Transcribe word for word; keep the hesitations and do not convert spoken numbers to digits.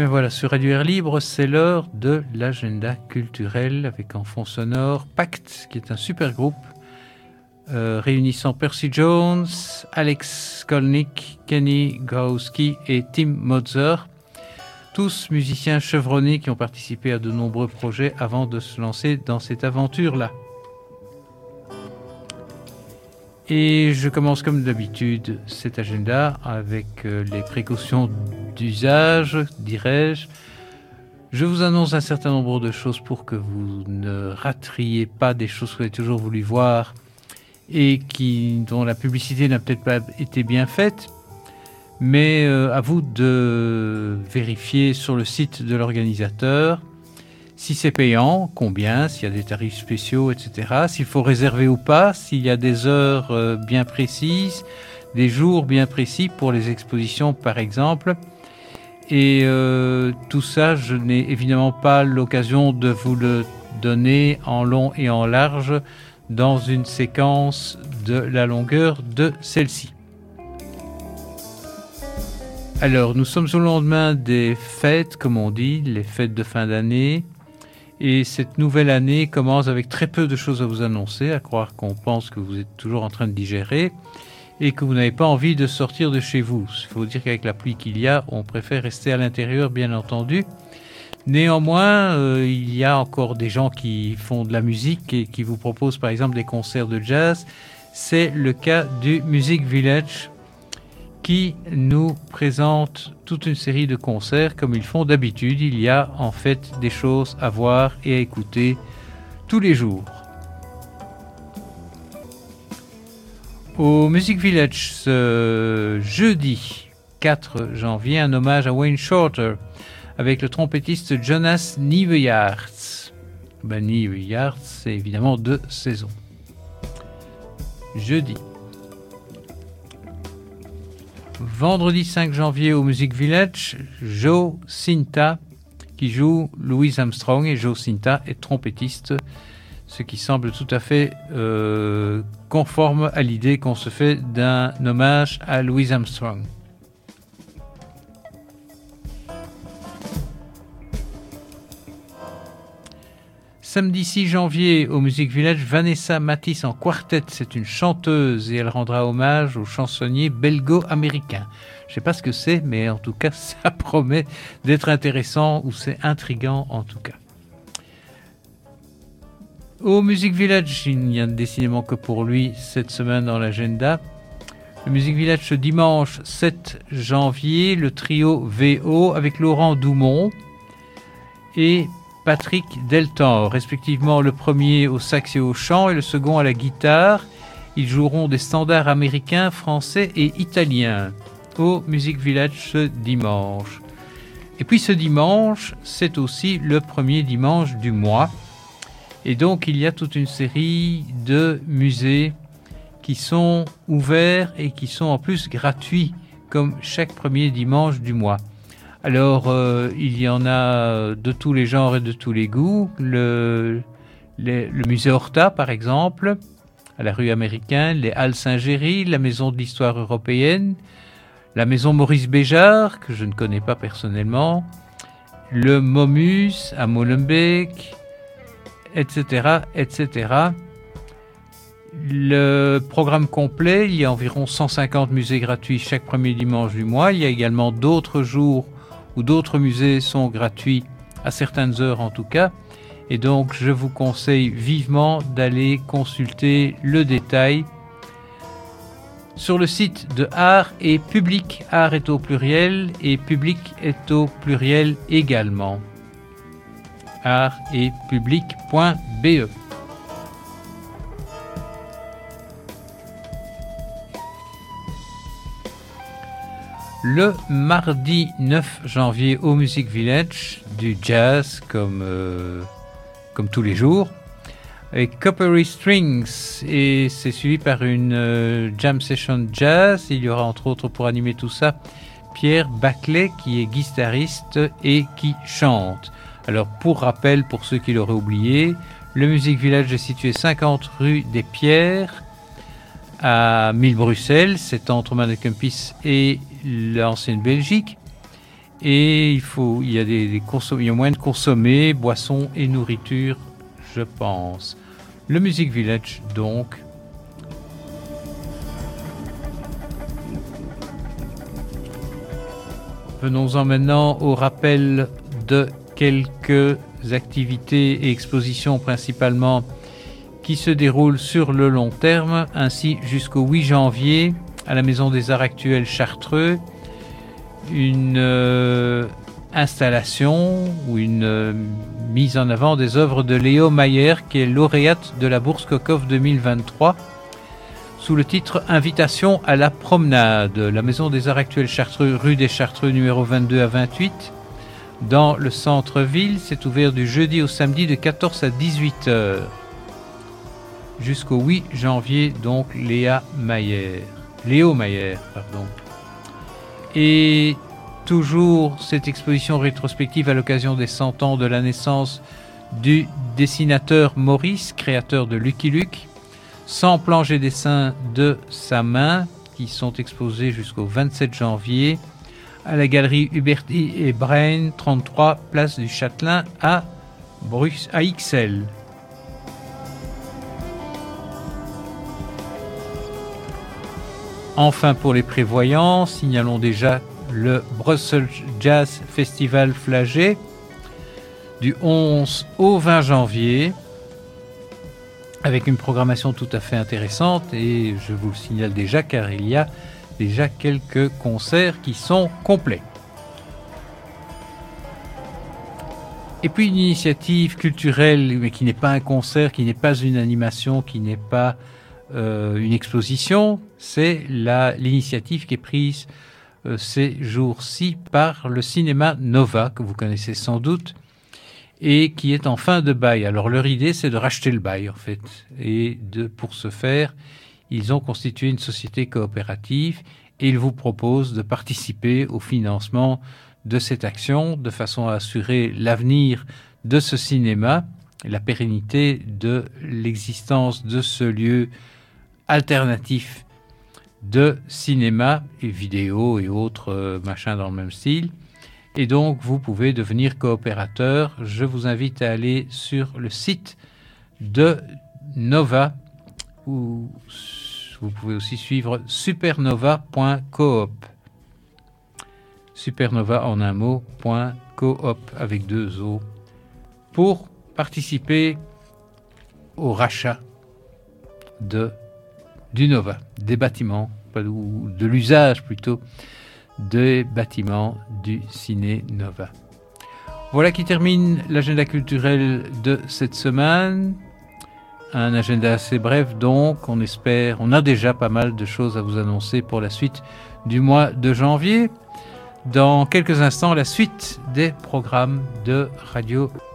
bien voilà, sur Radio Air Libre, c'est l'heure de l'agenda culturel avec en fond sonore Pacte, qui est un super groupe euh, réunissant Percy Jones, Alex Skolnick, Kenny Gawski et Tim Moser, tous musiciens chevronnés qui ont participé à de nombreux projets avant de se lancer dans cette aventure-là. Et je commence comme d'habitude cet agenda avec euh, les précautions d'usage, dirais-je. Je vous annonce un certain nombre de choses pour que vous ne rateriez pas des choses que vous avez toujours voulu voir et qui, dont la publicité n'a peut-être pas été bien faite. Mais euh, à vous de vérifier sur le site de l'organisateur si c'est payant, combien, s'il y a des tarifs spéciaux, et cetera. S'il faut réserver ou pas, s'il y a des heures euh, bien précises, des jours bien précis pour les expositions, par exemple. Et euh, tout ça, je n'ai évidemment pas l'occasion de vous le donner en long et en large dans une séquence de la longueur de celle-ci. Alors, nous sommes au lendemain des fêtes, comme on dit, les fêtes de fin d'année. Et cette nouvelle année commence avec très peu de choses à vous annoncer, à croire qu'on pense que vous êtes toujours en train de digérer et que vous n'avez pas envie de sortir de chez vous. Il faut dire qu'avec la pluie qu'il y a, on préfère rester à l'intérieur, bien entendu. Néanmoins, euh, il y a encore des gens qui font de la musique et qui vous proposent par exemple des concerts de jazz. C'est le cas du Music Village, qui nous présente toute une série de concerts comme ils font d'habitude. Il y a en fait des choses à voir et à écouter tous les jours. Au Music Village, ce jeudi quatre janvier, un hommage à Wayne Shorter avec le trompettiste Jonas Nieuwejaerts. Ben, Nieuwejaerts, c'est évidemment de saison. Jeudi. Vendredi cinq janvier au Music Village, Joe Cinta qui joue Louis Armstrong, et Joe Cinta est trompettiste, ce qui semble tout à fait euh, conforme à l'idée qu'on se fait d'un hommage à Louis Armstrong. Samedi six janvier au Music Village, Vanessa Matisse en quartet. C'est une chanteuse et elle rendra hommage au chansonnier belgo-américain. Je ne sais pas ce que c'est, mais en tout cas, ça promet d'être intéressant ou c'est intriguant en tout cas. Au Music Village, il n'y a décidément que pour lui cette semaine dans l'agenda. Le Music Village ce dimanche sept janvier, le trio V O avec Laurent Doumont et Patrick Deltan, respectivement le premier au sax et au chant et le second à la guitare. Ils joueront des standards américains, français et italiens au Music Village ce dimanche. Et puis ce dimanche, c'est aussi le premier dimanche du mois. Et donc il y a toute une série de musées qui sont ouverts et qui sont en plus gratuits, comme chaque premier dimanche du mois. Alors, euh, il y en a de tous les genres et de tous les goûts. Le, les, le musée Horta, par exemple, à la rue Américaine, les Halles Saint-Géry, la Maison de l'Histoire européenne, la Maison Maurice Béjart, que je ne connais pas personnellement, le Momus à Molenbeek, et cetera, et cetera. Le programme complet, il y a environ cent cinquante musées gratuits chaque premier dimanche du mois. Il y a également d'autres jours où d'autres musées sont gratuits, à certaines heures en tout cas. Et donc, je vous conseille vivement d'aller consulter le détail sur le site de Art et Public. Art est au pluriel et Public est au pluriel également. art et public point b e. Le mardi neuf janvier au Music Village, du jazz comme, euh, comme tous les jours, avec Coppery Strings, et c'est suivi par une euh, jam session jazz. Il y aura entre autres pour animer tout ça Pierre Baclet qui est guitariste et qui chante. Alors pour rappel, pour ceux qui l'auraient oublié, le Music Village est situé cinquante rue des Pierres à Mille Bruxelles, c'est entre Mannekempis et l'ancienne Belgique. Et il, faut, il, y a des, des consom- il y a moyen de consommer boissons et nourriture, je pense. Le Music Village, donc. Venons-en maintenant au rappel de quelques activités et expositions principalement qui se déroulent sur le long terme, ainsi jusqu'au huit janvier à la Maison des Arts Actuels Chartreux, une euh, installation ou une euh, mise en avant des œuvres de Léo Mayer, qui est lauréate de la Bourse Cocoff deux mille vingt-trois, sous le titre « Invitation à la promenade ». La Maison des Arts Actuels Chartreux, rue des Chartreux, numéro vingt-deux à vingt-huit, dans le centre-ville. C'est ouvert du jeudi au samedi de quatorze à dix-huit heures. Jusqu'au huit janvier, donc, Léa Mayer. Léo Mayer, pardon. Et toujours cette exposition rétrospective à l'occasion des cent ans de la naissance du dessinateur Maurice, créateur de Lucky Luke. cent planches et dessins de sa main qui sont exposés jusqu'au vingt-sept janvier à la galerie Huberti et Brain, trente-trois place du Châtelain à, Brux- à Ixelles. Enfin, pour les prévoyants, signalons déjà le Brussels Jazz Festival Flagey du onze au vingt janvier, avec une programmation tout à fait intéressante, et je vous le signale déjà car il y a déjà quelques concerts qui sont complets. Et puis une initiative culturelle, mais qui n'est pas un concert, qui n'est pas une animation, qui n'est pas euh, une exposition, c'est la, l'initiative qui est prise euh, ces jours-ci par le cinéma Nova, que vous connaissez sans doute, et qui est en fin de bail. Alors leur idée, c'est de racheter le bail, en fait. Et de, pour ce faire, ils ont constitué une société coopérative et ils vous proposent de participer au financement de cette action de façon à assurer l'avenir de ce cinéma, la pérennité de l'existence de ce lieu alternatif de cinéma et vidéo et autres euh, machins dans le même style. Et donc, vous pouvez devenir coopérateur. Je vous invite à aller sur le site de Nova, où vous pouvez aussi suivre supernova point coop. Supernova en un mot, point coop avec deux O, pour participer au rachat de, du Nova, des bâtiments, ou de l'usage plutôt, des bâtiments du Ciné Nova. Voilà qui termine l'agenda culturel de cette semaine. Un agenda assez bref, donc on espère, on a déjà pas mal de choses à vous annoncer pour la suite du mois de janvier. Dans quelques instants, la suite des programmes de Radio